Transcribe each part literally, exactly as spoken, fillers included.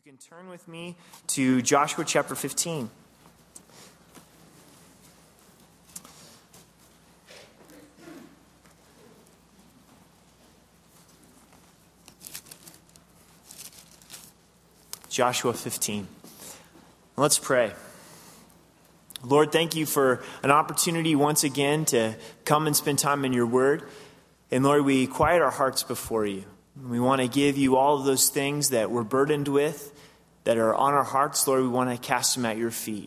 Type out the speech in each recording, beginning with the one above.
You can turn with me to Joshua chapter fifteen. Joshua fifteen. Let's pray. Lord, thank you for an opportunity once again to come and spend time in your word. And Lord, we quiet our hearts before you. We want to give you all of those things that we're burdened with, that are on our hearts. Lord, we want to cast them at your feet.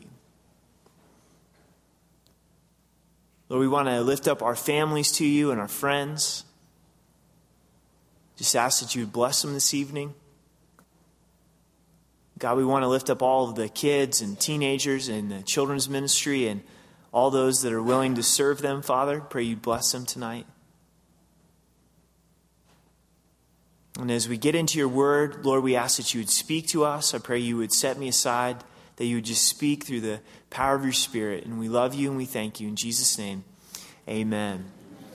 Lord, we want to lift up our families to you and our friends. Just ask that you would bless them this evening. God, we want to lift up all of the kids and teenagers and the children's ministry and all those that are willing to serve them, Father. Pray you bless them tonight. And as we get into your word, Lord, we ask that you would speak to us. I pray you would set me aside, that you would just speak through the power of your Spirit. And we love you and we thank you. In Jesus' name, amen.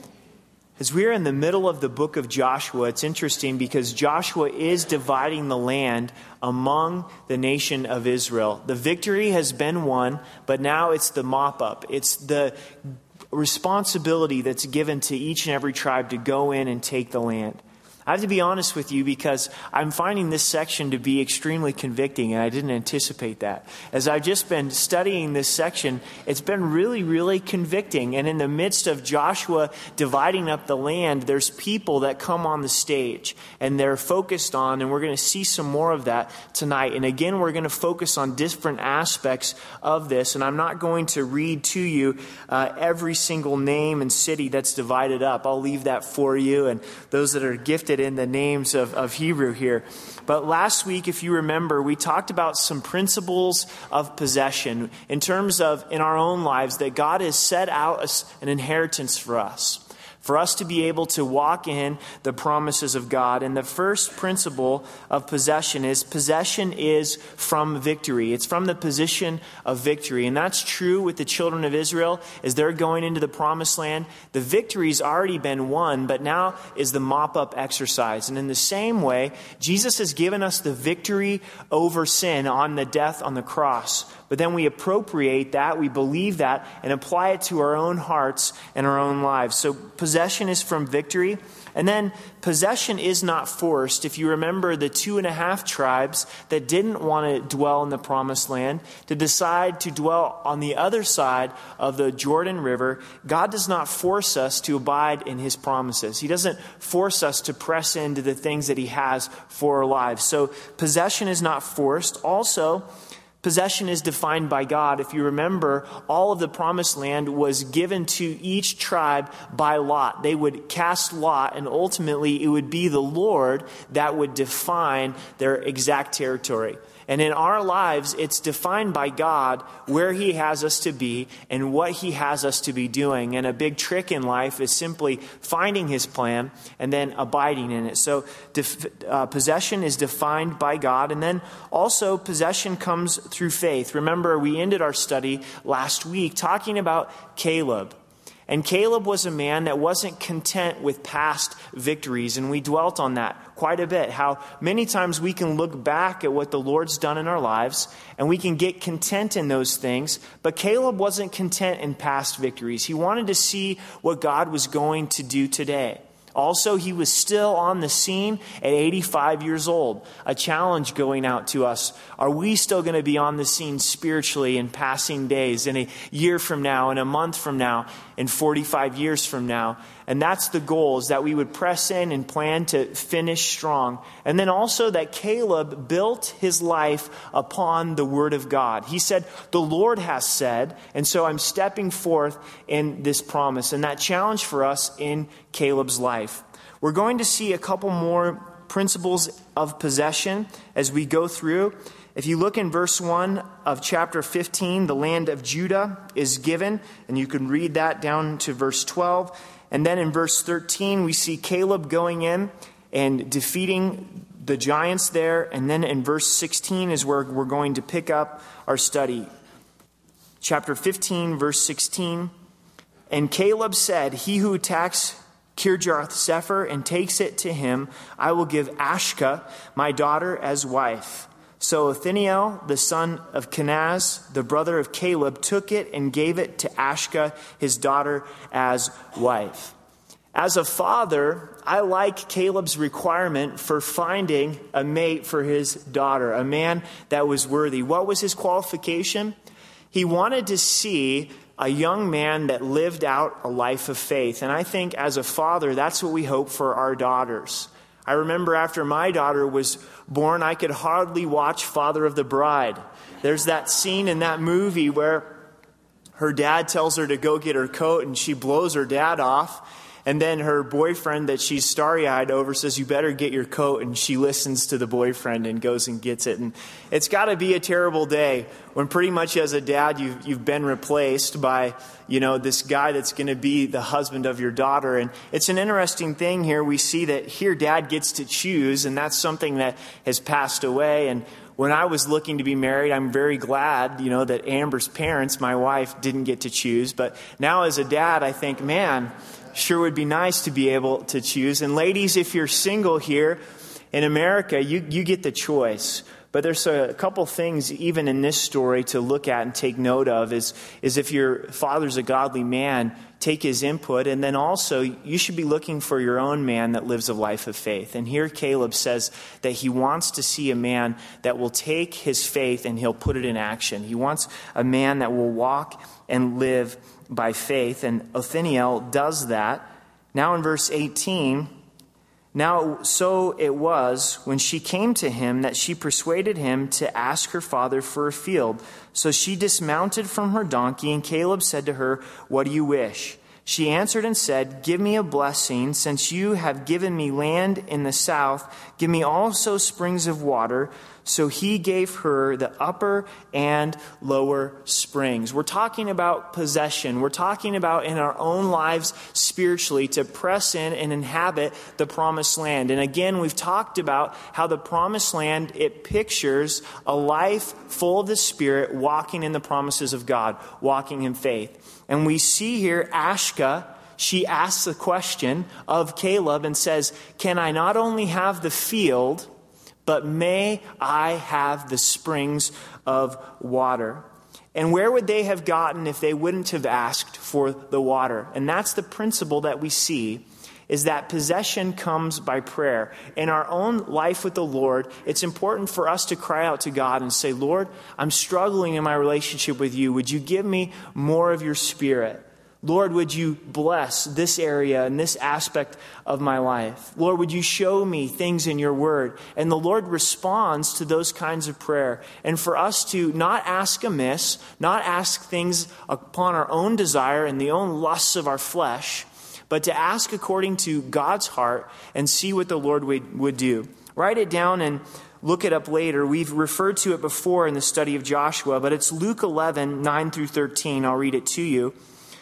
As we are in the middle of the book of Joshua, it's interesting because Joshua is dividing the land among the nation of Israel. The victory has been won, but now it's the mop-up. It's the responsibility that's given to each and every tribe to go in and take the land. I have to be honest with you because I'm finding this section to be extremely convicting, and I didn't anticipate that. As I've just been studying this section, it's been really, really convicting. And in the midst of Joshua dividing up the land, there's people that come on the stage, and they're focused on, and we're going to see some more of that tonight. And again, we're going to focus on different aspects of this, and I'm not going to read to you uh, every single name and city that's divided up. I'll leave that for you, and those that are gifted in the names of, of Hebrew here. But last week, if you remember, we talked about some principles of possession in terms of in our own lives that God has set out an inheritance for us. For us to be able to walk in the promises of God. And the first principle of possession is possession is from victory. It's from the position of victory. And that's true with the children of Israel as they're going into the promised land. The victory's already been won, but now is the mop-up exercise. And in the same way, Jesus has given us the victory over sin on the death on the cross. But then we appropriate that, we believe that, and apply it to our own hearts and our own lives. So possession is from victory. And then possession is not forced. If you remember the two and a half tribes that didn't want to dwell in the promised land, to decide to dwell on the other side of the Jordan River, God does not force us to abide in his promises. He doesn't force us to press into the things that he has for our lives. So possession is not forced. Also, possession is defined by God. If you remember, all of the promised land was given to each tribe by lot. They would cast lot, and ultimately it would be the Lord that would define their exact territory. And in our lives, it's defined by God where he has us to be and what he has us to be doing. And a big trick in life is simply finding his plan and then abiding in it. So def- uh, possession is defined by God. And then also possession comes through faith. Remember, we ended our study last week talking about Caleb. And Caleb was a man that wasn't content with past victories. And we dwelt on that quite a bit. How many times we can look back at what the Lord's done in our lives and we can get content in those things. But Caleb wasn't content in past victories. He wanted to see what God was going to do today. Also, he was still on the scene at eighty-five years old. A challenge going out to us. Are we still going to be on the scene spiritually in passing days, in a year from now, in a month from now, in forty-five years from now? And that's the goal, is that we would press in and plan to finish strong. And then also that Caleb built his life upon the word of God. He said, the Lord has said, and so I'm stepping forth in this promise. And that challenge for us in Caleb's life. We're going to see a couple more principles of possession as we go through. If you look in verse one of chapter fifteen, the land of Judah is given, and you can read that down to verse twelve. And then in verse thirteen, we see Caleb going in and defeating the giants there. And then in verse sixteen is where we're going to pick up our study. Chapter fifteen, verse sixteen. And Caleb said, he who attacks Kirjath-Sepher and takes it to him, I will give Ashka, my daughter, as wife. So Othniel, the son of Kenaz, the brother of Caleb, took it and gave it to Ashka, his daughter, as wife. As a father, I like Caleb's requirement for finding a mate for his daughter, a man that was worthy. What was his qualification? He wanted to see a young man that lived out a life of faith. And I think as a father, that's what we hope for our daughters. I remember after my daughter was born, I could hardly watch Father of the Bride. There's that scene in that movie where her dad tells her to go get her coat and she blows her dad off. And then her boyfriend that she's starry-eyed over says, you better get your coat. And she listens to the boyfriend and goes and gets it. And it's got to be a terrible day when pretty much as a dad you've, you've been replaced by, you know, this guy that's going to be the husband of your daughter. And it's an interesting thing here. We see that here dad gets to choose, and that's something that has passed away. And when I was looking to be married, I'm very glad, you know, that Amber's parents, my wife, didn't get to choose. But now as a dad, I think, man, sure would be nice to be able to choose. And ladies, if you're single here in America, you, you get the choice. But there's a couple things even in this story to look at and take note of is, is if your father's a godly man, take his input. And then also you should be looking for your own man that lives a life of faith. And here Caleb says that he wants to see a man that will take his faith and he'll put it in action. He wants a man that will walk and live by faith, and Othniel does that. Now in verse eighteen, now so it was when she came to him that she persuaded him to ask her father for a field. So she dismounted from her donkey, and Caleb said to her, what do you wish? She answered and said, give me a blessing, since you have given me land in the south. Give me also springs of water. So he gave her the upper and lower springs. We're talking about possession. We're talking about in our own lives spiritually to press in and inhabit the promised land. And again, we've talked about how the promised land, it pictures a life full of the Spirit, walking in the promises of God, walking in faith. And we see here Ashka, she asks the question of Caleb and says, can I not only have the field, but may I have the springs of water? And where would they have gotten if they wouldn't have asked for the water? And that's the principle that we see, is that possession comes by prayer. In our own life with the Lord, it's important for us to cry out to God and say, Lord, I'm struggling in my relationship with you. Would you give me more of your Spirit? Lord, would you bless this area and this aspect of my life? Lord, would you show me things in your word? And the Lord responds to those kinds of prayer. And for us to not ask amiss, not ask things upon our own desire and the own lusts of our flesh, but to ask according to God's heart and see what the Lord would, would do. Write it down and look it up later. We've referred to it before in the study of Joshua, but it's Luke eleven, nine through thirteen. I'll read it to you.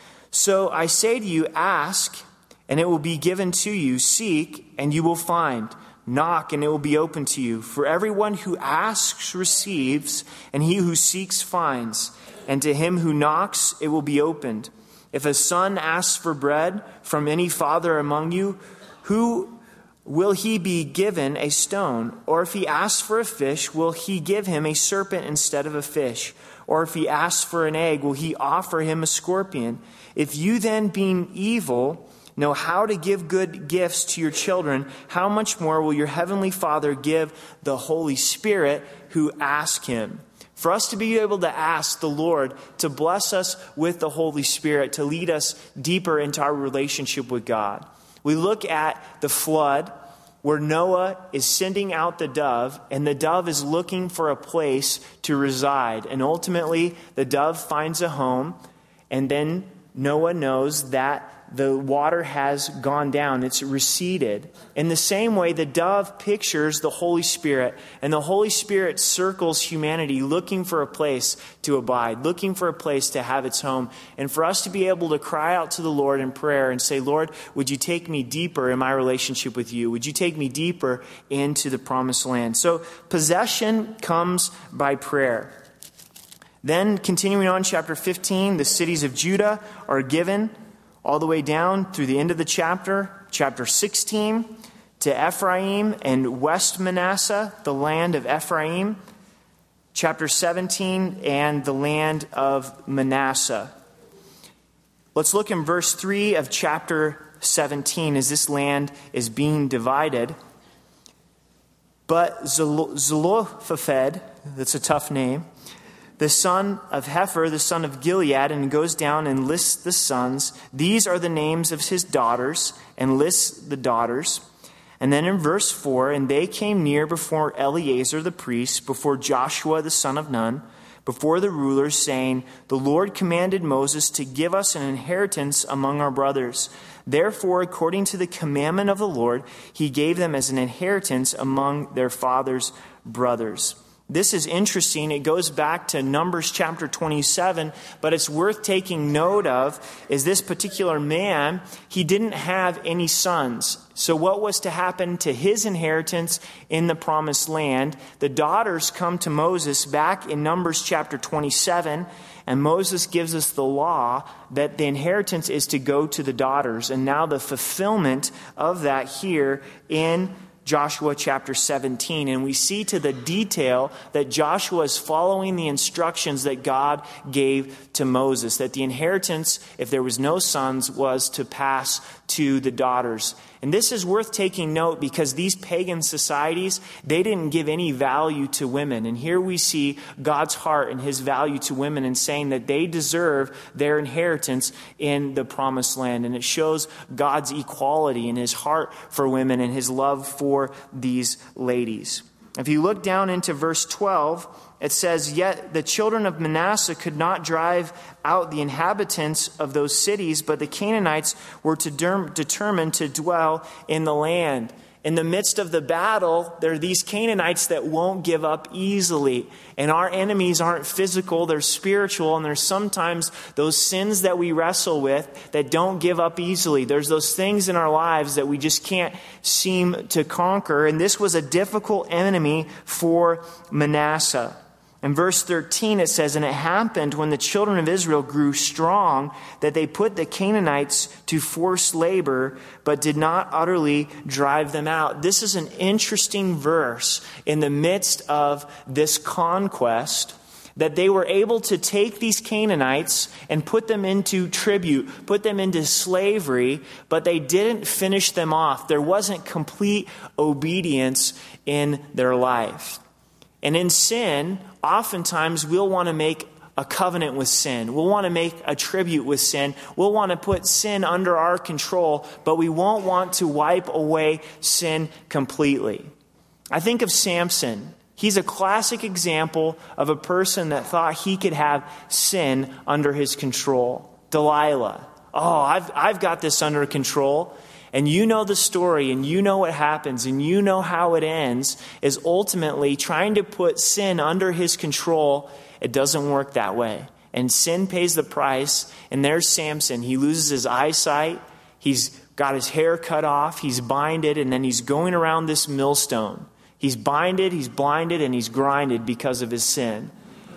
So I say to you, ask, and it will be given to you. Seek, and you will find. Knock, and it will be open to you. For everyone who asks receives, and he who seeks finds. And to him who knocks, it will be opened. If a son asks for bread from any father among you, who will he be given a stone? Or if he asks for a fish, will he give him a serpent instead of a fish? Or if he asks for an egg, will he offer him a scorpion? If you then, being evil, know how to give good gifts to your children, how much more will your heavenly Father give the Holy Spirit who ask him? For us to be able to ask the Lord to bless us with the Holy Spirit, to lead us deeper into our relationship with God. We look at the flood where Noah is sending out the dove, and the dove is looking for a place to reside. And ultimately, the dove finds a home, and then Noah knows that the water has gone down. It's receded. In the same way, the dove pictures the Holy Spirit, and the Holy Spirit circles humanity looking for a place to abide, looking for a place to have its home. And for us to be able to cry out to the Lord in prayer and say, Lord, would you take me deeper in my relationship with you? Would you take me deeper into the promised land? So possession comes by prayer. Then, continuing on, chapter fifteen, the cities of Judah are given all the way down through the end of the chapter. Chapter sixteen, to Ephraim and West Manasseh, the land of Ephraim. chapter seventeen and the land of Manasseh. Let's look in verse three of chapter seventeen as this land is being divided. But Zelophehad, that's a tough name, the son of Hepher, the son of Gilead, and goes down and lists the sons. These are the names of his daughters, and lists the daughters. And then in verse four, and they came near before Eleazar the priest, before Joshua the son of Nun, before the rulers, saying, the Lord commanded Moses to give us an inheritance among our brothers. Therefore, according to the commandment of the Lord, he gave them as an inheritance among their father's brothers. This is interesting. It goes back to Numbers chapter twenty-seven, but it's worth taking note of is this particular man, he didn't have any sons. So what was to happen to his inheritance in the promised land? The daughters come to Moses back in Numbers chapter twenty-seven, and Moses gives us the law that the inheritance is to go to the daughters. And now the fulfillment of that here in Joshua chapter seventeen. And we see to the detail that Joshua is following the instructions that God gave to Moses, that the inheritance, if there was no sons, was to pass to the daughters. And this is worth taking note because these pagan societies, they didn't give any value to women. And here we see God's heart and his value to women in saying that they deserve their inheritance in the promised land. And it shows God's equality and his heart for women and his love for these ladies. If you look down into verse twelve, it says, yet the children of Manasseh could not drive out the inhabitants of those cities, but the Canaanites were to derm- determined to dwell in the land. In the midst of the battle, there are these Canaanites that won't give up easily. And our enemies aren't physical, they're spiritual. And there's sometimes those sins that we wrestle with that don't give up easily. There's those things in our lives that we just can't seem to conquer. And this was a difficult enemy for Manasseh. In verse thirteen it says, and it happened when the children of Israel grew strong that they put the Canaanites to forced labor, but did not utterly drive them out. This is an interesting verse in the midst of this conquest, that they were able to take these Canaanites and put them into tribute, put them into slavery, but they didn't finish them off. There wasn't complete obedience in their life. And in sin, oftentimes we'll want to make a covenant with sin. We'll want to make a tribute with sin. We'll want to put sin under our control, but we won't want to wipe away sin completely. I think of Samson. He's a classic example of a person that thought he could have sin under his control. Delilah. Oh, I've, I've got this under control. And you know the story, and you know what happens, and you know how it ends, is ultimately trying to put sin under his control. It doesn't work that way. And sin pays the price. And there's Samson. He loses his eyesight. He's got his hair cut off. He's binded, and then he's going around this millstone. He's binded, he's blinded, and he's grinded because of his sin.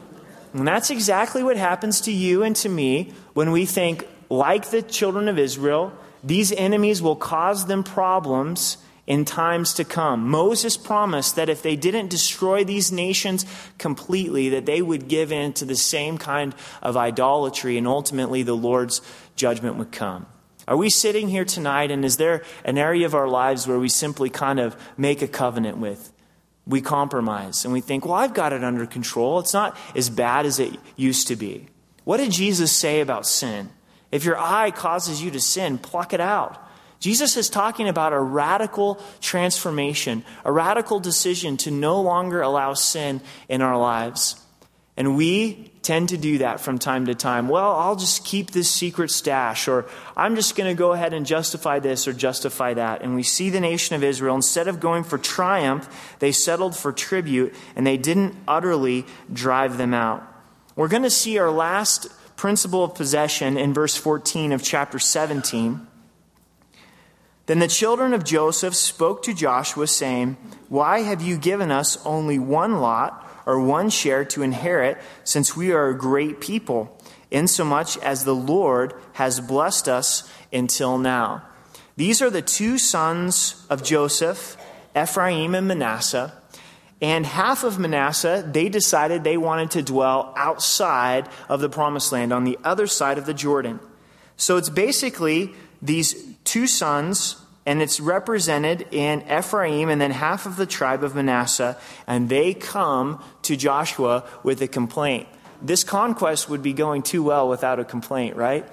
And that's exactly what happens to you and to me when we think, like the children of Israel, these enemies will cause them problems in times to come. Moses promised that if they didn't destroy these nations completely, that they would give in to the same kind of idolatry, and ultimately the Lord's judgment would come. Are we sitting here tonight, and is there an area of our lives where we simply kind of make a covenant with? We compromise, and we think, well, I've got it under control. It's not as bad as it used to be. What did Jesus say about sin? If your eye causes you to sin, pluck it out. Jesus is talking about a radical transformation, a radical decision to no longer allow sin in our lives. And we tend to do that from time to time. Well, I'll just keep this secret stash, or I'm just going to go ahead and justify this or justify that. And we see the nation of Israel, instead of going for triumph, they settled for tribute, and they didn't utterly drive them out. We're going to see our last principle of possession in verse fourteen of chapter seventeen. Then the children of Joseph spoke to Joshua, saying, why have you given us only one lot or one share to inherit, since we are a great people, insomuch as the Lord has blessed us until now? These are the two sons of Joseph, Ephraim and Manasseh. And half of Manasseh, they decided they wanted to dwell outside of the promised land, on the other side of the Jordan. So it's basically these two sons, and it's represented in Ephraim and then half of the tribe of Manasseh, and they come to Joshua with a complaint. This conquest would be going too well without a complaint, right?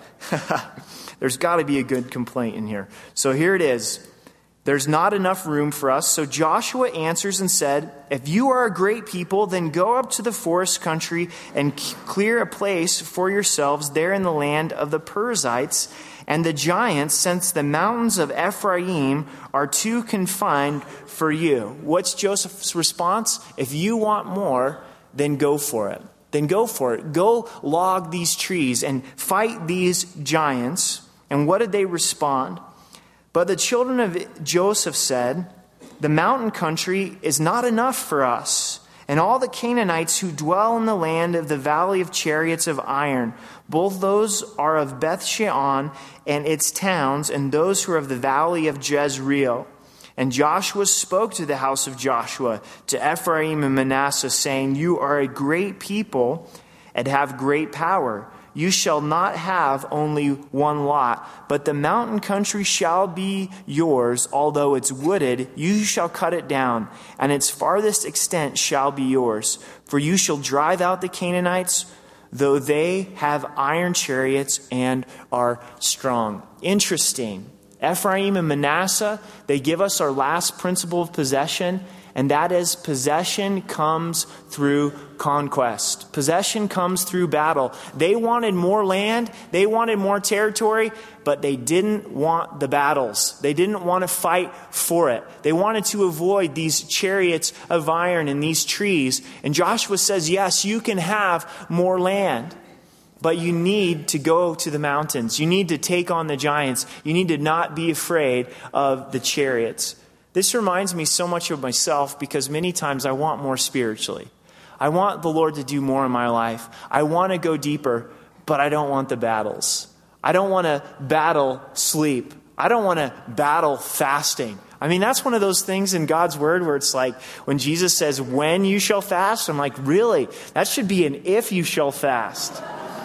There's got to be a good complaint in here. So here it is. There's not enough room for us. So Joshua answers and said, if you are a great people, then go up to the forest country and clear a place for yourselves there in the land of the Perizzites and the giants, since the mountains of Ephraim are too confined for you. What's Joseph's response? If you want more, then go for it. Then go for it. Go log these trees and fight these giants. And what did they respond? But the children of Joseph said, the mountain country is not enough for us, and all the Canaanites who dwell in the land of the valley of chariots of iron, both those are of Beth Shean and its towns, and those who are of the valley of Jezreel. And Joshua spoke to the house of Joshua, to Ephraim and Manasseh, saying, you are a great people and have great power. You shall not have only one lot, but the mountain country shall be yours. Although it's wooded, you shall cut it down, and its farthest extent shall be yours. For you shall drive out the Canaanites, though they have iron chariots and are strong. Interesting. Ephraim and Manasseh, they give us our last principle of possession, and that is possession comes through conquest. Possession comes through battle. They wanted more land, they wanted more territory, but they didn't want the battles. They didn't want to fight for it. They wanted to avoid these chariots of iron and these trees. And Joshua says, yes, you can have more land, but you need to go to the mountains. You need to take on the giants. You need to not be afraid of the chariots. This reminds me so much of myself, because many times I want more spiritually. I want the Lord to do more in my life. I want to go deeper, but I don't want the battles. I don't want to battle sleep. I don't want to battle fasting. I mean, that's one of those things in God's word where it's like when Jesus says, when you shall fast, I'm like, really? That should be an if you shall fast.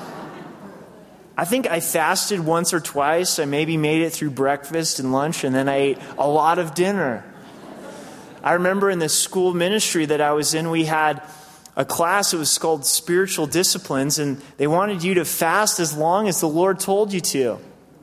I think I fasted once or twice. I maybe made it through breakfast and lunch, and then I ate a lot of dinner. I remember in the school ministry that I was in, we had a class. It was called Spiritual Disciplines, and they wanted you to fast as long as the Lord told you to.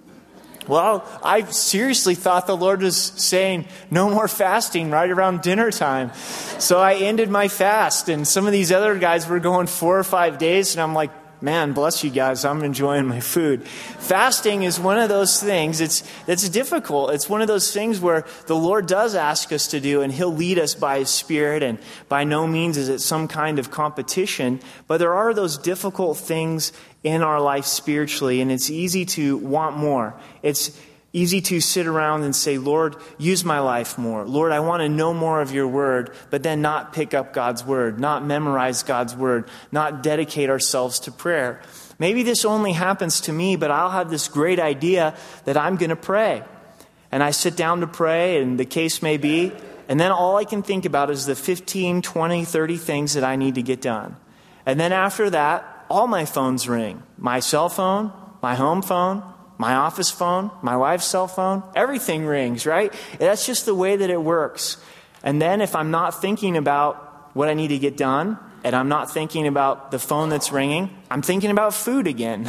Well, I seriously thought the Lord was saying no more fasting right around dinner time. So I ended my fast, and some of these other guys were going four or five days, and I'm like, man, bless you guys, I'm enjoying my food. Fasting is one of those things, it's it's difficult. It's one of those things where the Lord does ask us to do, and He'll lead us by His Spirit, and by no means is it some kind of competition. But there are those difficult things in our life spiritually, and it's easy to want more. It's easy to sit around and say, Lord, use my life more. Lord, I want to know more of your word, but then not pick up God's word, not memorize God's word, not dedicate ourselves to prayer. Maybe this only happens to me, but I'll have this great idea that I'm going to pray. And I sit down to pray, and the case may be, and then all I can think about is the fifteen, twenty, thirty things that I need to get done. And then after that, all my phones ring. My cell phone, my home phone, my office phone, my wife's cell phone, everything rings, right? That's just the way that it works. And then if I'm not thinking about what I need to get done, and I'm not thinking about the phone that's ringing, I'm thinking about food again.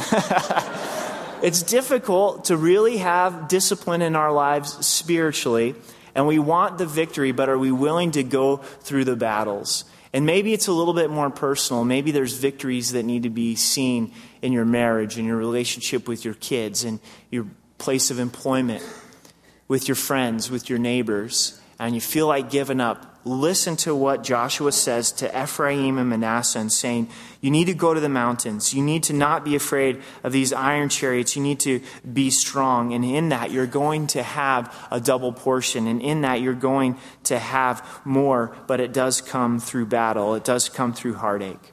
It's difficult to really have discipline in our lives spiritually, and we want the victory, but are we willing to go through the battles? And maybe it's a little bit more personal. Maybe there's victories that need to be seen in your marriage, in your relationship with your kids, in your place of employment, with your friends, with your neighbors, and you feel like giving up. Listen to what Joshua says to Ephraim and Manasseh and saying, you need to go to the mountains. You need to not be afraid of these iron chariots. You need to be strong. And in that, you're going to have a double portion. And in that, you're going to have more. But it does come through battle. It does come through heartache.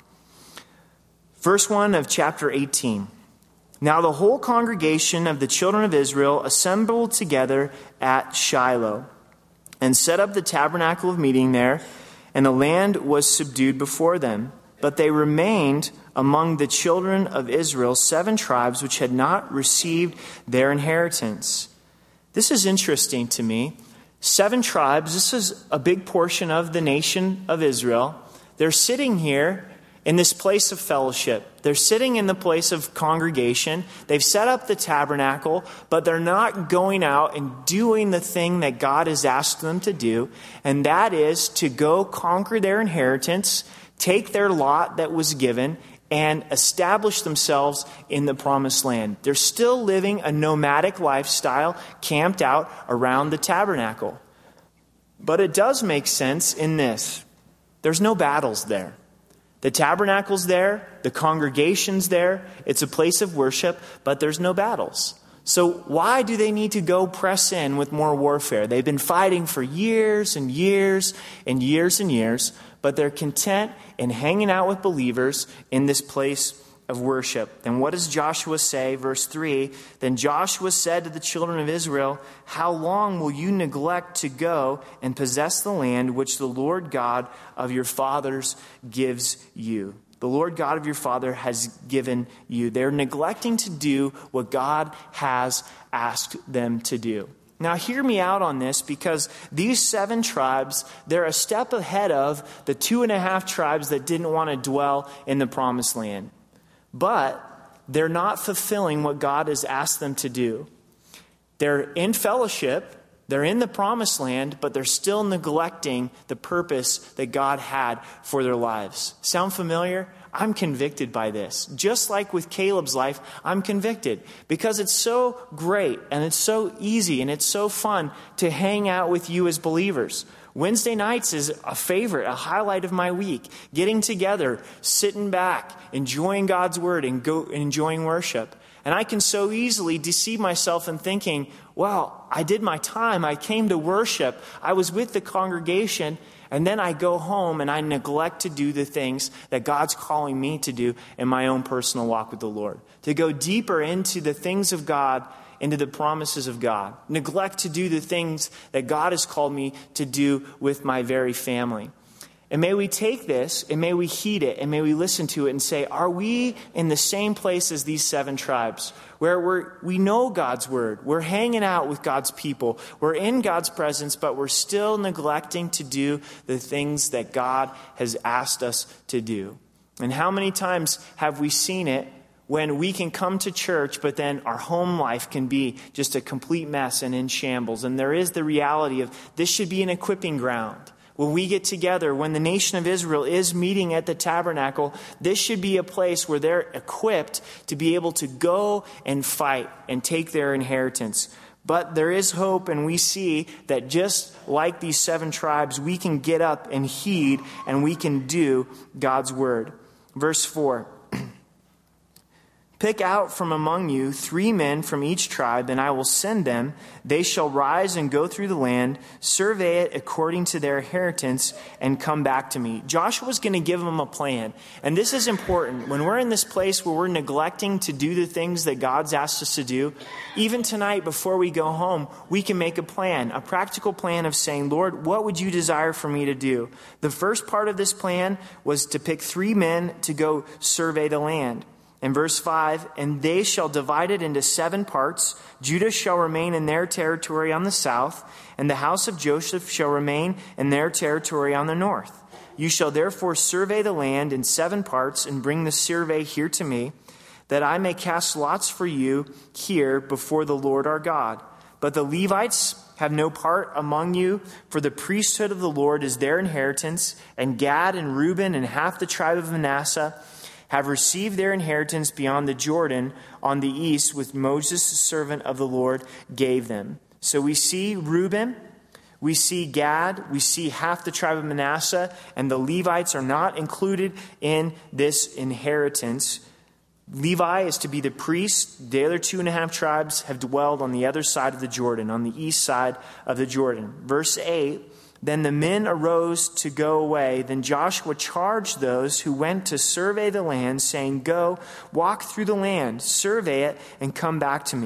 Verse one of chapter eighteen. Now the whole congregation of the children of Israel assembled together at Shiloh, and set up the tabernacle of meeting there. and the land was subdued before them. But they remained among the children of Israel seven tribes which had not received their inheritance. This is interesting to me. Seven tribes, this is a big portion of the nation of Israel. They're sitting here in this place of fellowship. They're sitting in the place of congregation. They've set up the tabernacle, but they're not going out and doing the thing that God has asked them to do, and that is to go conquer their inheritance, take their lot that was given, and establish themselves in the promised land. They're still living a nomadic lifestyle, camped out around the tabernacle. But it does make sense in this. There's no battles there. The tabernacle's there, the congregation's there, it's a place of worship, but there's no battles. So why do they need to go press in with more warfare? They've been fighting for years and years and years and years, but they're content in hanging out with believers in this place of worship. And what does Joshua say? Verse three, then Joshua said to the children of Israel, how long will you neglect to go and possess the land which the Lord God of your fathers gives you? The Lord God of your father has given you. They're neglecting to do what God has asked them to do. Now, hear me out on this, because these seven tribes, they're a step ahead of the two and a half tribes that didn't want to dwell in the promised land. But they're not fulfilling what God has asked them to do. They're in fellowship, they're in the promised land, but they're still neglecting the purpose that God had for their lives. Sound familiar? I'm convicted by this. Just like with Caleb's life, I'm convicted because it's so great and it's so easy and it's so fun to hang out with you as believers. Wednesday nights is a favorite, a highlight of my week. Getting together, sitting back, enjoying God's word and go enjoying worship. And I can so easily deceive myself in thinking, well, I did my time. I came to worship. I was with the congregation. And then I go home and I neglect to do the things that God's calling me to do in my own personal walk with the Lord. To go deeper into the things of God, into the promises of God. Neglect to do the things that God has called me to do with my very family. And may we take this, and may we heed it, and may we listen to it and say, are we in the same place as these seven tribes, where we're, we know God's word, we're hanging out with God's people, we're in God's presence, but we're still neglecting to do the things that God has asked us to do? And how many times have we seen it when we can come to church, but then our home life can be just a complete mess and in shambles? And there is the reality of this should be an equipping ground. When we get together, when the nation of Israel is meeting at the tabernacle, this should be a place where they're equipped to be able to go and fight and take their inheritance. But there is hope, and we see that just like these seven tribes, we can get up and heed, and we can do God's word. Verse four. Pick out from among you three men from each tribe, and I will send them. They shall rise and go through the land, survey it according to their inheritance, and come back to me. Joshua's going to give them a plan. And this is important. When we're in this place where we're neglecting to do the things that God's asked us to do, even tonight before we go home, we can make a plan, a practical plan of saying, Lord, what would you desire for me to do? The first part of this plan was to pick three men to go survey the land. In verse five, and they shall divide it into seven parts. Judah shall remain in their territory on the south, and the house of Joseph shall remain in their territory on the north. You shall therefore survey the land in seven parts, and bring the survey here to me, that I may cast lots for you here before the Lord our God. But the Levites have no part among you, for the priesthood of the Lord is their inheritance, and Gad and Reuben and half the tribe of Manasseh have received their inheritance beyond the Jordan on the east, which Moses, the servant of the Lord, gave them. So we see Reuben, we see Gad, we see half the tribe of Manasseh, and the Levites are not included in this inheritance. Levi is to be the priest. The other two and a half tribes have dwelled on the other side of the Jordan, on the east side of the Jordan. Verse eight, then the men arose to go away. Then Joshua charged those who went to survey the land, saying, go, walk through the land, survey it, and come back to me.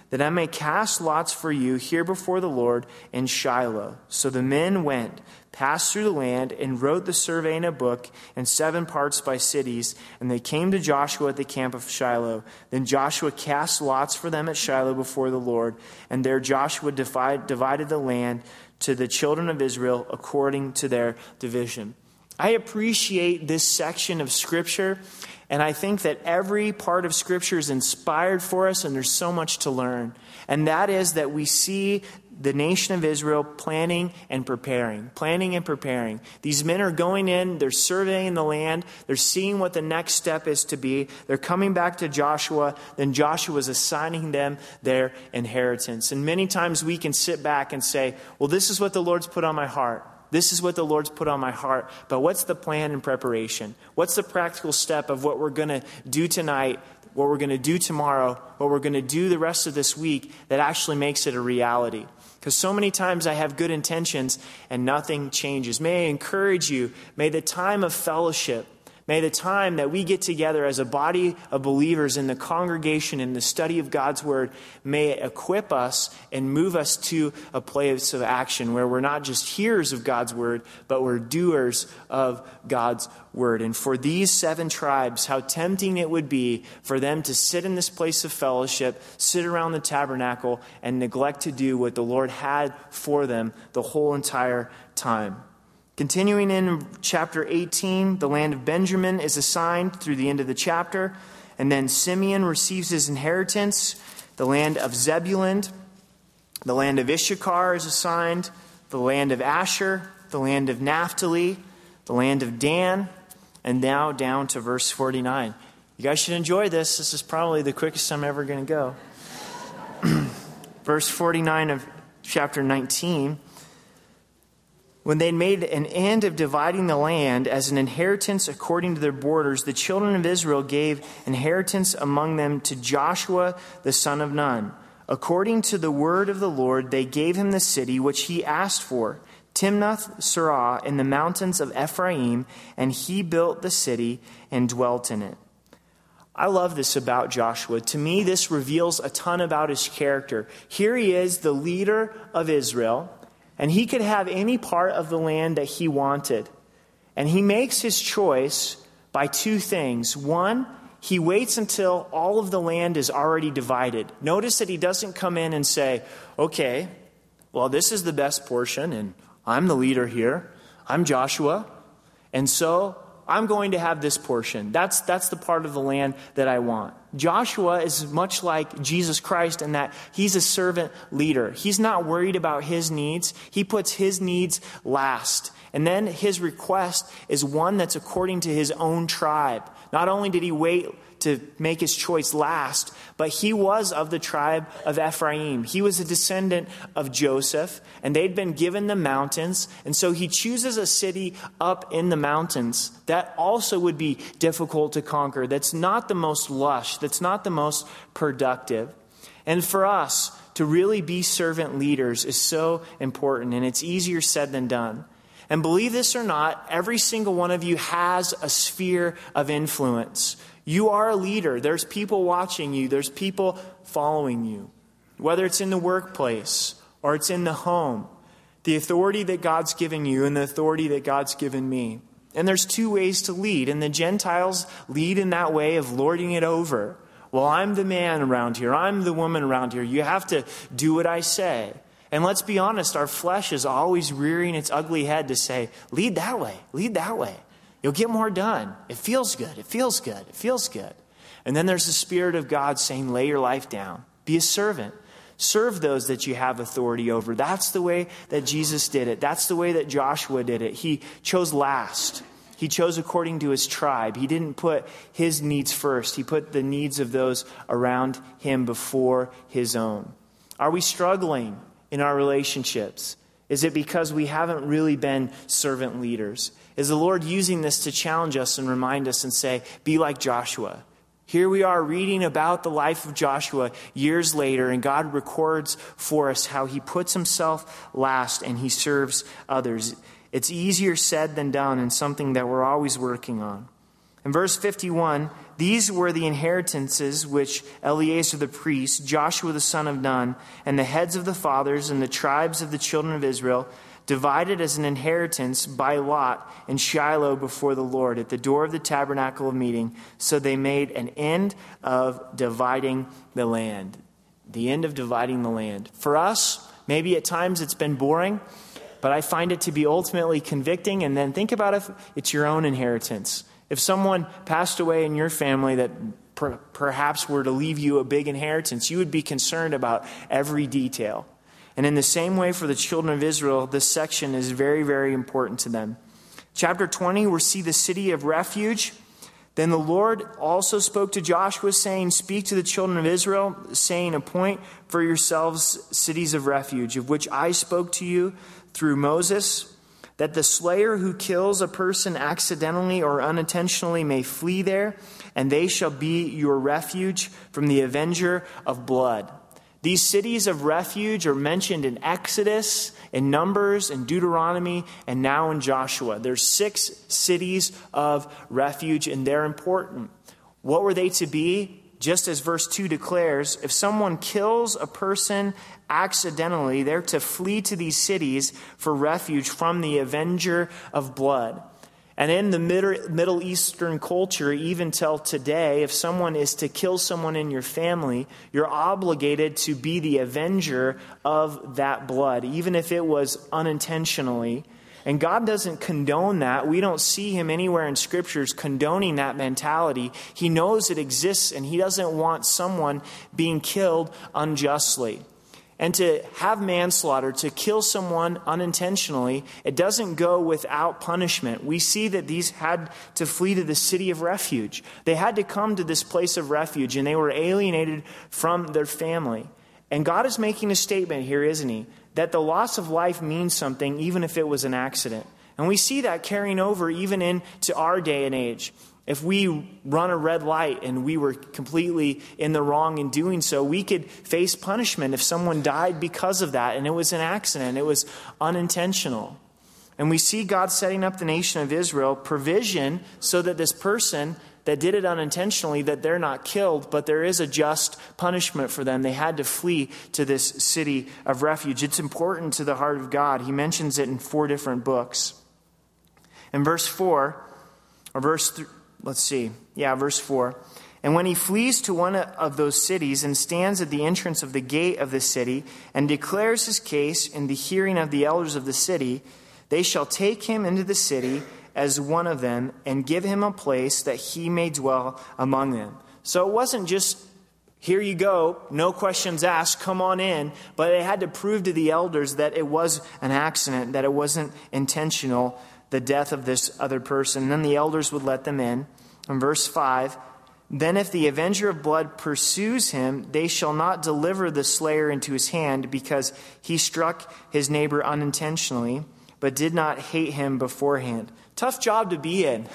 that I may cast lots for you here before the Lord in Shiloh. So the men went, passed through the land, and wrote the survey in a book in seven parts by cities. And they came to Joshua at the camp of Shiloh. Then Joshua cast lots for them at Shiloh before the Lord. And there Joshua divide, divided the land to the children of Israel according to their division. I appreciate this section of Scripture, and I think that every part of Scripture is inspired for us, and there's so much to learn. And that is that we see the nation of Israel planning and preparing, planning and preparing. These men are going in, they're surveying the land, they're seeing what the next step is to be. They're coming back to Joshua, then Joshua is assigning them their inheritance. And many times we can sit back and say, well, this is what the Lord's put on my heart. This is what the Lord's put on my heart. But what's the plan and preparation? What's the practical step of what we're going to do tonight, what we're going to do tomorrow, what we're going to do the rest of this week that actually makes it a reality? Because so many times I have good intentions and nothing changes. May I encourage you, may the time of fellowship, may the time that we get together as a body of believers in the congregation in the study of God's Word, may it equip us and move us to a place of action where we're not just hearers of God's Word, but we're doers of God's Word. And for these seven tribes, how tempting it would be for them to sit in this place of fellowship, sit around the tabernacle, and neglect to do what the Lord had for them the whole entire time. Continuing in chapter eighteen, the land of Benjamin is assigned through the end of the chapter. And then Simeon receives his inheritance. The land of Zebulun, the land of Issachar is assigned. The land of Asher, the land of Naphtali, the land of Dan. And now down to verse forty-nine. You guys should enjoy this. This is probably the quickest I'm ever going to go. Verse forty-nine of chapter nineteen. When they had made an end of dividing the land as an inheritance according to their borders, the children of Israel gave inheritance among them to Joshua the son of Nun. According to the word of the Lord, they gave him the city which he asked for, Timnath-Serah in the mountains of Ephraim, and he built the city and dwelt in it. I love this about Joshua. To me, this reveals a ton about his character. Here he is, the leader of Israel. And he could have any part of the land that he wanted. And he makes his choice by two things. One, he waits until all of the land is already divided. Notice that he doesn't come in and say, okay, well, this is the best portion, and I'm the leader here. I'm Joshua. And so I'm going to have this portion. That's, that's the part of the land that I want. Joshua is much like Jesus Christ in that he's a servant leader. He's not worried about his needs. He puts his needs last. And then his request is one that's according to his own tribe. Not only did he wait to make his choice last, but he was of the tribe of Ephraim. He was a descendant of Joseph, and they'd been given the mountains. And so he chooses a city up in the mountains that also would be difficult to conquer. That's not the most lush. That's not the most productive. And for us to really be servant leaders is so important, and it's easier said than done. And believe this or not, every single one of you has a sphere of influence. You are a leader. There's people watching you. There's people following you. Whether it's in the workplace or it's in the home. The authority that God's given you and the authority that God's given me. And there's two ways to lead. And the Gentiles lead in that way of lording it over. Well, I'm the man around here. I'm the woman around here. You have to do what I say. And let's be honest, our flesh is always rearing its ugly head to say, lead that way, lead that way. You'll get more done. It feels good. It feels good. It feels good. And then there's the Spirit of God saying, lay your life down. Be a servant. Serve those that you have authority over. That's the way that Jesus did it. That's the way that Joshua did it. He chose last. He chose according to his tribe. He didn't put his needs first. He put the needs of those around him before his own. Are we struggling in our relationships? Is it because we haven't really been servant leaders? Is the Lord using this to challenge us and remind us and say, be like Joshua? Here we are reading about the life of Joshua years later, and God records for us how he puts himself last and he serves others. It's easier said than done, and something that we're always working on. In verse fifty-one, these were the inheritances which Eleazar the priest, Joshua the son of Nun, and the heads of the fathers and the tribes of the children of Israel divided as an inheritance by lot in Shiloh before the Lord at the door of the tabernacle of meeting. So they made an end of dividing the land. The end of dividing the land. For us, maybe at times it's been boring, but I find it to be ultimately convicting. And then think about if it's your own inheritance. If someone passed away in your family that per- perhaps were to leave you a big inheritance, you would be concerned about every detail. And in the same way for the children of Israel, this section is very, very important to them. Chapter twenty, we see the city of refuge. Then the Lord also spoke to Joshua, saying, speak to the children of Israel, saying, appoint for yourselves cities of refuge, of which I spoke to you through Moses, that the slayer who kills a person accidentally or unintentionally may flee there, and they shall be your refuge from the avenger of blood. These cities of refuge are mentioned in Exodus, in Numbers, in Deuteronomy, and now in Joshua. There's six cities of refuge, and they're important. What were they to be? Just as verse two declares, if someone kills a person accidentally, they're to flee to these cities for refuge from the avenger of blood. And in the Middle Eastern culture, even till today, if someone is to kill someone in your family, you're obligated to be the avenger of that blood, even if it was unintentionally. And God doesn't condone that. We don't see him anywhere in scriptures condoning that mentality. He knows it exists, and he doesn't want someone being killed unjustly. And to have manslaughter, to kill someone unintentionally, it doesn't go without punishment. We see that these had to flee to the city of refuge. They had to come to this place of refuge, and they were alienated from their family. And God is making a statement here, isn't he? That the loss of life means something, even if it was an accident. And we see that carrying over even into our day and age. If we run a red light and we were completely in the wrong in doing so, we could face punishment if someone died because of that. And it was an accident. It was unintentional. And we see God setting up the nation of Israel, provision so that this person that did it unintentionally, that they're not killed, but there is a just punishment for them. They had to flee to this city of refuge. It's important to the heart of God. He mentions it in four different books. In verse four, or verse three, Let's see. Yeah, verse four. And when he flees to one of those cities and stands at the entrance of the gate of the city and declares his case in the hearing of the elders of the city, they shall take him into the city as one of them and give him a place that he may dwell among them. So it wasn't just, here you go, no questions asked, come on in. But they had to prove to the elders that it was an accident, that it wasn't intentional, the death of this other person. And then the elders would let them in. In verse five, then if the avenger of blood pursues him, they shall not deliver the slayer into his hand, because he struck his neighbor unintentionally, but did not hate him beforehand. Tough job to be in.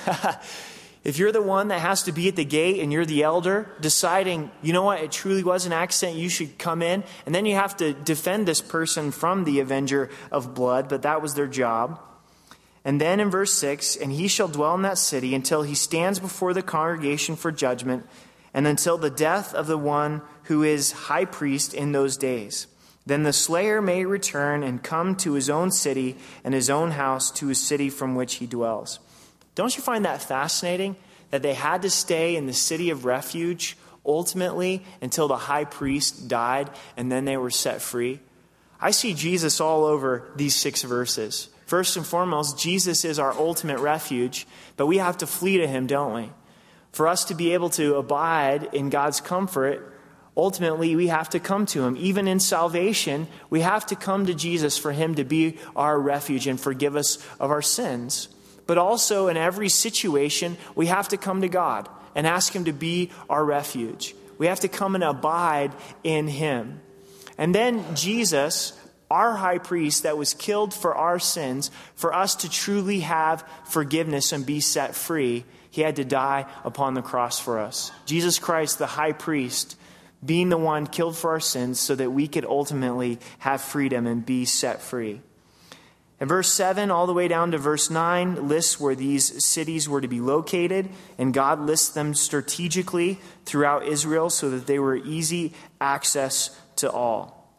If you're the one that has to be at the gate and you're the elder, deciding, you know what, it truly was an accident, you should come in. And then you have to defend this person from the avenger of blood, but that was their job. And then in verse six, and he shall dwell in that city until he stands before the congregation for judgment, and until the death of the one who is high priest in those days. Then the slayer may return and come to his own city and his own house, to his city from which he dwells. Don't you find that fascinating? That they had to stay in the city of refuge ultimately until the high priest died, and then they were set free. I see Jesus all over these six verses. First and foremost, Jesus is our ultimate refuge, but we have to flee to him, don't we? For us to be able to abide in God's comfort, ultimately we have to come to him. Even in salvation, we have to come to Jesus for him to be our refuge and forgive us of our sins. But also in every situation, we have to come to God and ask him to be our refuge. We have to come and abide in him. And then Jesus, our high priest that was killed for our sins, for us to truly have forgiveness and be set free, he had to die upon the cross for us. Jesus Christ, the high priest, being the one killed for our sins so that we could ultimately have freedom and be set free. And verse seven all the way down to verse nine lists where these cities were to be located, and God lists them strategically throughout Israel so that they were easy access to all.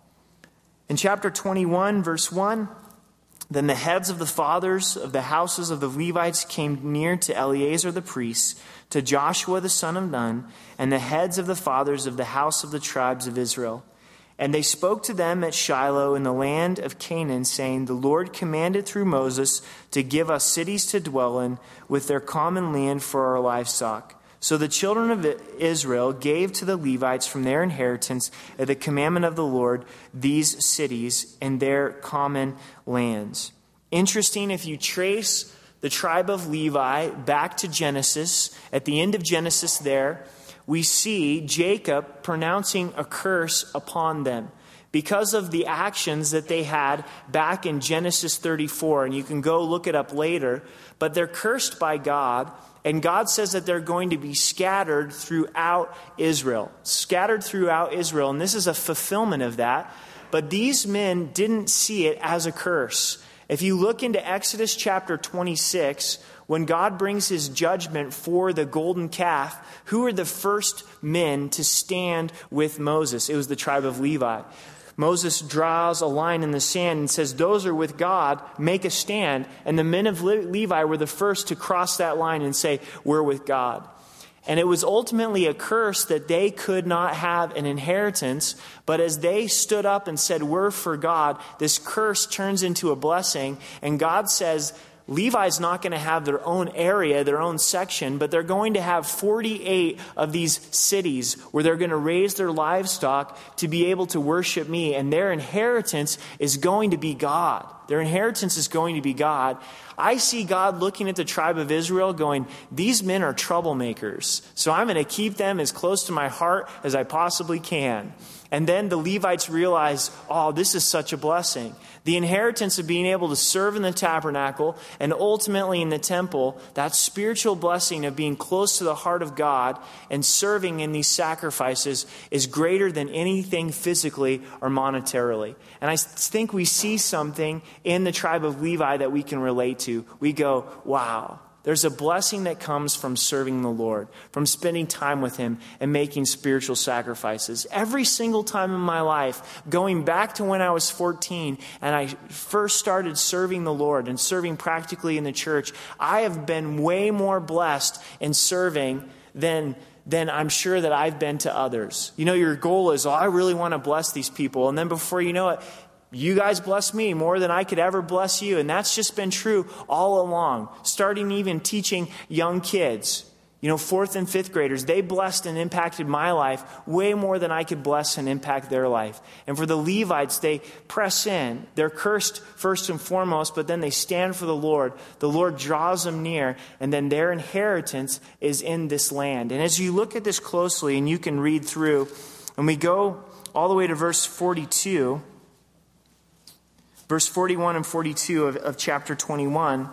In chapter twenty-one, verse one, then the heads of the fathers of the houses of the Levites came near to Eleazar the priest, to Joshua the son of Nun, and the heads of the fathers of the house of the tribes of Israel. And they spoke to them at Shiloh in the land of Canaan, saying, the Lord commanded through Moses to give us cities to dwell in with their common land for our livestock. So the children of Israel gave to the Levites from their inheritance at the commandment of the Lord these cities and their common lands. Interesting, if you trace the tribe of Levi back to Genesis, at the end of Genesis there, we see Jacob pronouncing a curse upon them because of the actions that they had back in Genesis thirty-four. And you can go look it up later. But they're cursed by God. And God says that they're going to be scattered throughout Israel. Scattered throughout Israel. And this is a fulfillment of that. But these men didn't see it as a curse. If you look into Exodus chapter twenty-six, when God brings his judgment for the golden calf, who are the first men to stand with Moses? It was the tribe of Levi. Moses draws a line in the sand and says, those are with God, make a stand. And the men of Levi were the first to cross that line and say, we're with God. And it was ultimately a curse that they could not have an inheritance. But as they stood up and said, we're for God, this curse turns into a blessing. And God says, Levi's not going to have their own area, their own section, but they're going to have forty-eight of these cities where they're going to raise their livestock to be able to worship me. And their inheritance is going to be God. Their inheritance is going to be God. I see God looking at the tribe of Israel going, these men are troublemakers. So I'm going to keep them as close to my heart as I possibly can. And then the Levites realize, oh, this is such a blessing. The inheritance of being able to serve in the tabernacle and ultimately in the temple, that spiritual blessing of being close to the heart of God and serving in these sacrifices is greater than anything physically or monetarily. And I think we see something in the tribe of Levi that we can relate to. We go, wow. There's a blessing that comes from serving the Lord, from spending time with him and making spiritual sacrifices. Every single time in my life, going back to when I was fourteen and I first started serving the Lord and serving practically in the church, I have been way more blessed in serving than than I'm sure that I've been to others. You know, your goal is, oh, I really want to bless these people. And then before you know it, you guys bless me more than I could ever bless you. And that's just been true all along. Starting even teaching young kids, you know, fourth and fifth graders, they blessed and impacted my life way more than I could bless and impact their life. And for the Levites, they press in. They're cursed first and foremost, but then they stand for the Lord. The Lord draws them near, and then their inheritance is in this land. And as you look at this closely, and you can read through, and we go all the way to verse forty-two, verse forty-one and forty-two of, of chapter twenty-one,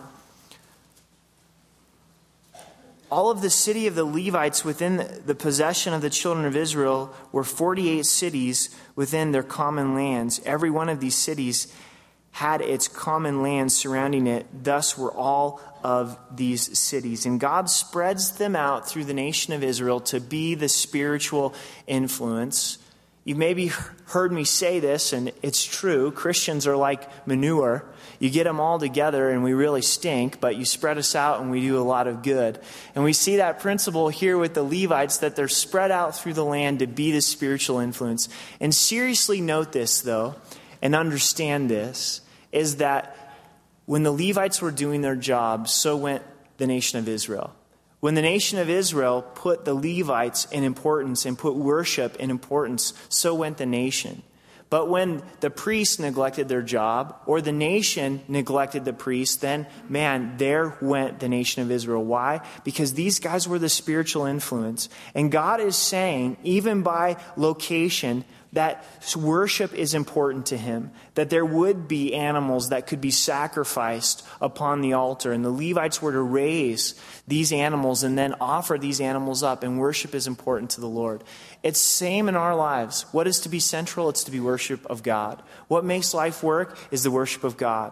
all of the city of the Levites within the, the possession of the children of Israel were forty-eight cities within their common lands. Every one of these cities had its common lands surrounding it. Thus were all of these cities. And God spreads them out through the nation of Israel to be the spiritual influence. You maybe heard me say this, and it's true. Christians are like manure. You get them all together and we really stink, but you spread us out and we do a lot of good. And we see that principle here with the Levites, that they're spread out through the land to be the spiritual influence. And seriously note this, though, and understand this, is that when the Levites were doing their job, so went the nation of Israel. When the nation of Israel put the Levites in importance and put worship in importance, so went the nation. But when the priests neglected their job, or the nation neglected the priests, then, man, there went the nation of Israel. Why? Because these guys were the spiritual influence. And God is saying, even by location, that worship is important to him, that there would be animals that could be sacrificed upon the altar. And the Levites were to raise these animals and then offer these animals up. And worship is important to the Lord. It's same in our lives. What is to be central? It's to be worship of God. What makes life work is the worship of God.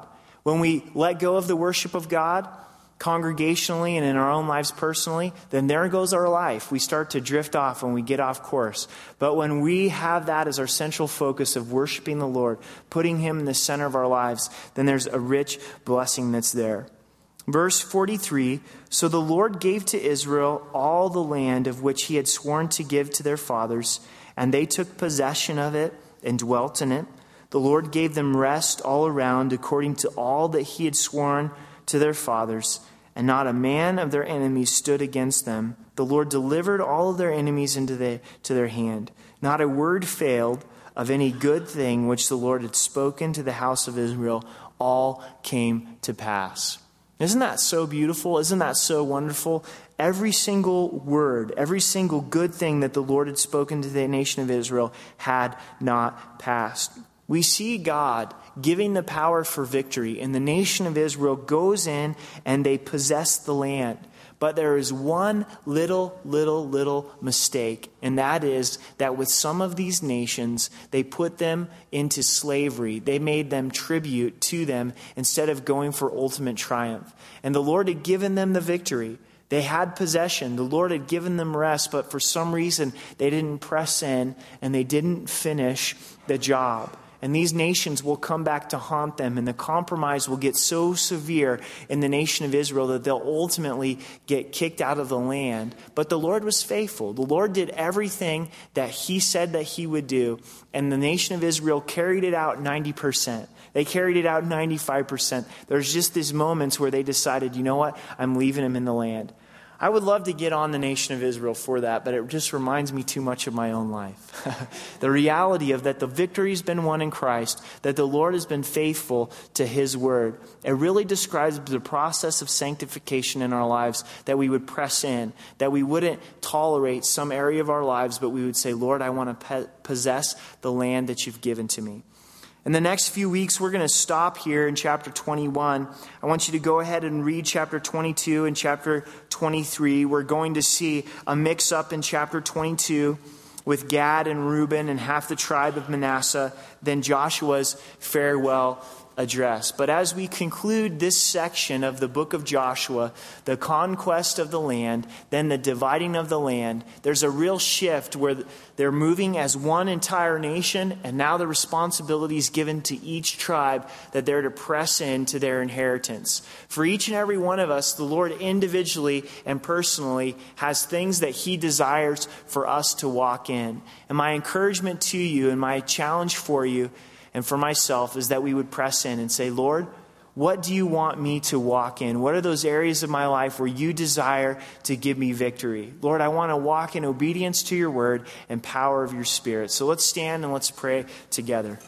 When we let go of the worship of God, congregationally and in our own lives personally, then there goes our life. We start to drift off when we get off course. But when we have that as our central focus of worshiping the Lord, putting him in the center of our lives, then there's a rich blessing that's there. Verse forty-three, so the Lord gave to Israel all the land of which he had sworn to give to their fathers, and they took possession of it and dwelt in it. The Lord gave them rest all around according to all that he had sworn to their fathers, and not a man of their enemies stood against them. The Lord delivered all of their enemies into the, to their hand. Not a word failed of any good thing which the Lord had spoken to the house of Israel. All came to pass. Isn't that so beautiful? Isn't that so wonderful? Every single word, every single good thing that the Lord had spoken to the nation of Israel had not passed. We see God giving the power for victory, and the nation of Israel goes in and they possess the land. But there is one little, little, little mistake, and that is that with some of these nations, they put them into slavery. They made them tribute to them instead of going for ultimate triumph. And the Lord had given them the victory. They had possession. The Lord had given them rest, but for some reason, they didn't press in and they didn't finish the job. And these nations will come back to haunt them, and the compromise will get so severe in the nation of Israel that they'll ultimately get kicked out of the land. But the Lord was faithful. The Lord did everything that he said that he would do, and the nation of Israel carried it out ninety percent. They carried it out ninety-five percent. There's just these moments where they decided, you know what, I'm leaving them in the land. I would love to get on the nation of Israel for that, but it just reminds me too much of my own life. The reality of that the victory has been won in Christ, that the Lord has been faithful to his word. It really describes the process of sanctification in our lives, that we would press in, that we wouldn't tolerate some area of our lives, but we would say, Lord, I want to pe- possess the land that you've given to me. In the next few weeks, we're going to stop here in chapter twenty-one. I want you to go ahead and read chapter twenty-two and chapter twenty-three. We're going to see a mix-up in chapter twenty-two with Gad and Reuben and half the tribe of Manasseh, then Joshua's farewell address. But as we conclude this section of the book of Joshua, the conquest of the land, then the dividing of the land, there's a real shift where they're moving as one entire nation, and now the responsibility is given to each tribe that they're to press into their inheritance. For each and every one of us, the Lord individually and personally has things that he desires for us to walk in. And my encouragement to you and my challenge for you and for myself is that we would press in and say, Lord, what do you want me to walk in? What are those areas of my life where you desire to give me victory? Lord, I want to walk in obedience to your word and power of your spirit. So let's stand and let's pray together.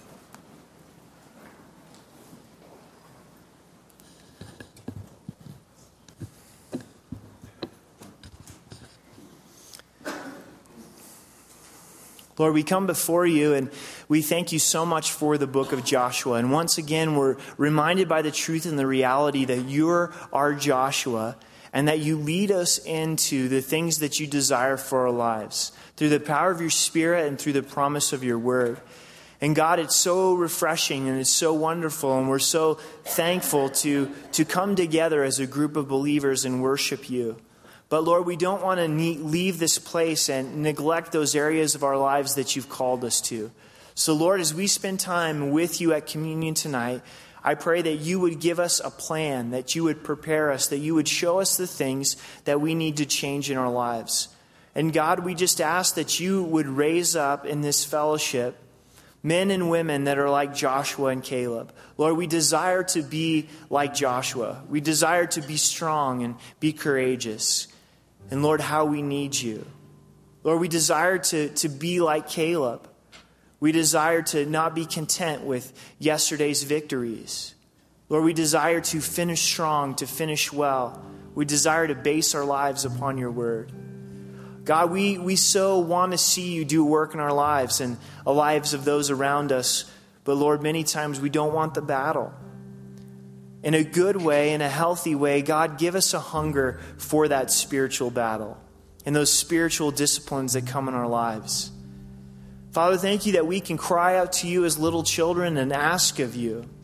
Lord, we come before you and we thank you so much for the book of Joshua. And once again, we're reminded by the truth and the reality that you're our Joshua and that you lead us into the things that you desire for our lives through the power of your Spirit and through the promise of your word. And God, it's so refreshing and it's so wonderful, and we're so thankful to, to come together as a group of believers and worship you. But Lord, we don't want to leave this place and neglect those areas of our lives that you've called us to. So Lord, as we spend time with you at communion tonight, I pray that you would give us a plan, that you would prepare us, that you would show us the things that we need to change in our lives. And God, we just ask that you would raise up in this fellowship men and women that are like Joshua and Caleb. Lord, we desire to be like Joshua. We desire to be strong and be courageous. And Lord, how we need you. Lord, we desire to, to be like Caleb. We desire to not be content with yesterday's victories. Lord, we desire to finish strong, to finish well. We desire to base our lives upon your word. God, we, we so want to see you do work in our lives and the lives of those around us. But Lord, many times we don't want the battle. In a good way, in a healthy way, God, give us a hunger for that spiritual battle and those spiritual disciplines that come in our lives. Father, thank you that we can cry out to you as little children and ask of you.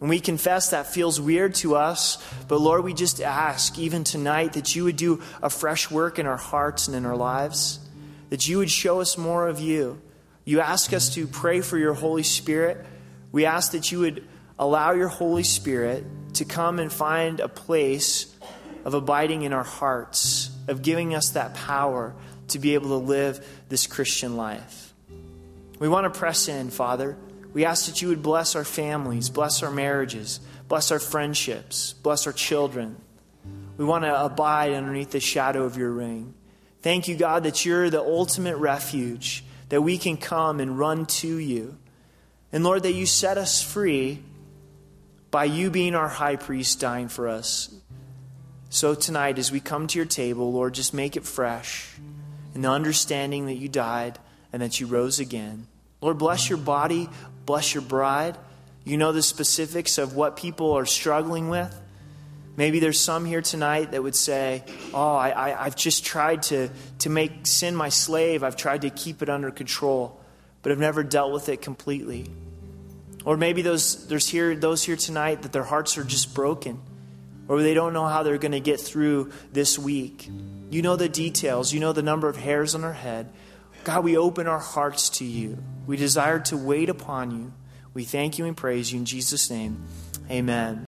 And we confess that feels weird to us, but Lord, we just ask even tonight that you would do a fresh work in our hearts and in our lives, that you would show us more of you. You ask us to pray for your Holy Spirit. We ask that you would allow your Holy Spirit to come and find a place of abiding in our hearts, of giving us that power to be able to live this Christian life. We want to press in, Father. We ask that you would bless our families, bless our marriages, bless our friendships, bless our children. We want to abide underneath the shadow of your wing. Thank you, God, that you're the ultimate refuge, that we can come and run to you. And Lord, that you set us free by you being our high priest dying for us. So tonight, as we come to your table, Lord, just make it fresh in the understanding that you died and that you rose again. Lord, bless your body, bless your bride. You know the specifics of what people are struggling with. Maybe there's some here tonight that would say, oh, I, I, I've just tried to, to make sin my slave. I've tried to keep it under control, but I've never dealt with it completely. Or maybe those there's here those here tonight that their hearts are just broken, or they don't know how they're going to get through this week. You know the details. You know the number of hairs on our head. God, we open our hearts to you. We desire to wait upon you. We thank you and praise you in Jesus' name. Amen.